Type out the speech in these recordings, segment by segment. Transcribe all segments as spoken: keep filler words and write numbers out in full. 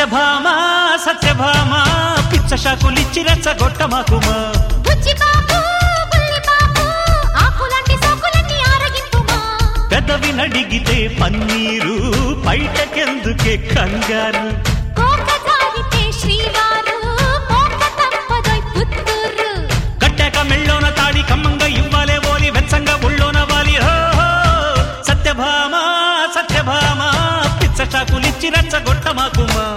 సత్యభామ సత్యభామ పిచ్చ షాకులిచ్చి రెచ్చగొట్టమాకుమా పెదవి నడిగితే పన్నీరు బయటకెందుకే కంగారు కట్టాక మెళ్ళోన తాడి కమ్మంగా ఇవ్వాలే ఓలి వెచ్చంగా ఒళ్ళోన వాలి సత్యభామ సత్యభామ పిచ్చ షాకులిచ్చి రెచ్చగొట్టమాకుమా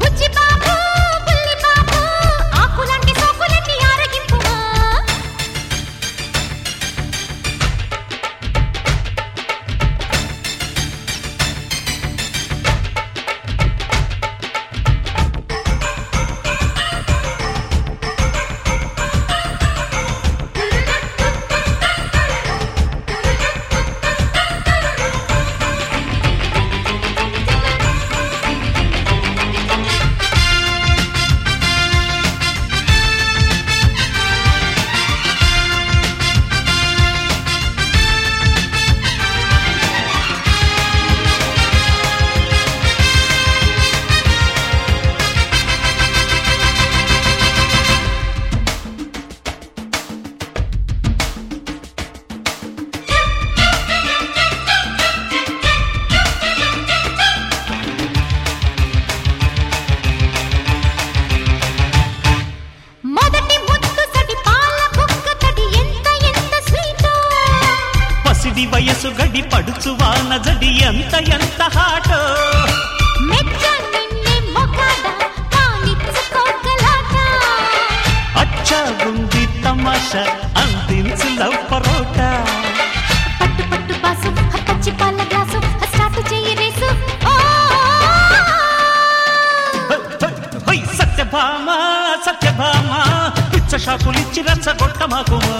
వయసు గడి పడుచు వాన జడి ఎంత ఎంత హాటో అచ్చా ఉంది తమాషా అందించు లవ్ పరోటా పట్టు పట్టు బాసు పచ్చి పాల గ్లాసు స్టార్ట్ చెయ్యి రేసు సత్యభామ సత్యభామ పిచ్చ షాకులిచ్చి రెచ్చగొట్టమాకుమా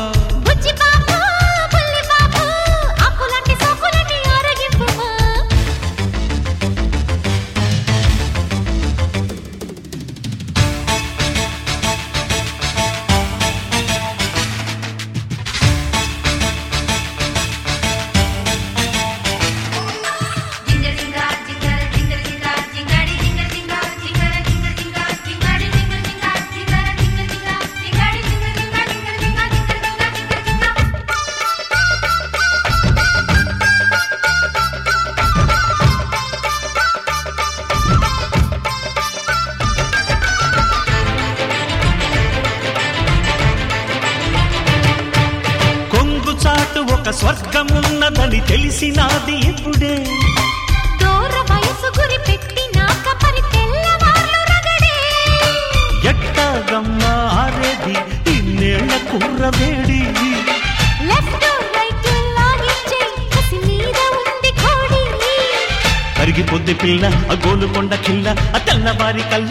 ఒక స్వర్గమున్నదని తెలిసినాది ఇప్పుడే దూర వయసు గురి పెట్టినాక పరి తెల్లవార్లు రగడే ఎట్టగమ్మ ఆరేది ఇన్నేళ్ల కూర వేడి లెఫ్ట్ రైట్ లాగిచ్చే కసి మీద ఉంది కోడి కరిగిపోద్ది పిల్ల ఆ గోలుకొండ కిల్ల ఆ తెల్లవారి కల్ల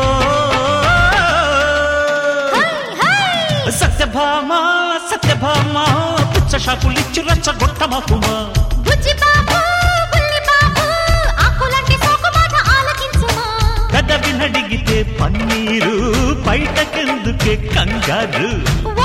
సత్యభామ సత్యభామ పిచ్చ షాకులిచ్చి రెచ్చగొట్టమాకుమా పెదవి నడిగితే పన్నీరు బయటకెందుకే కంగారు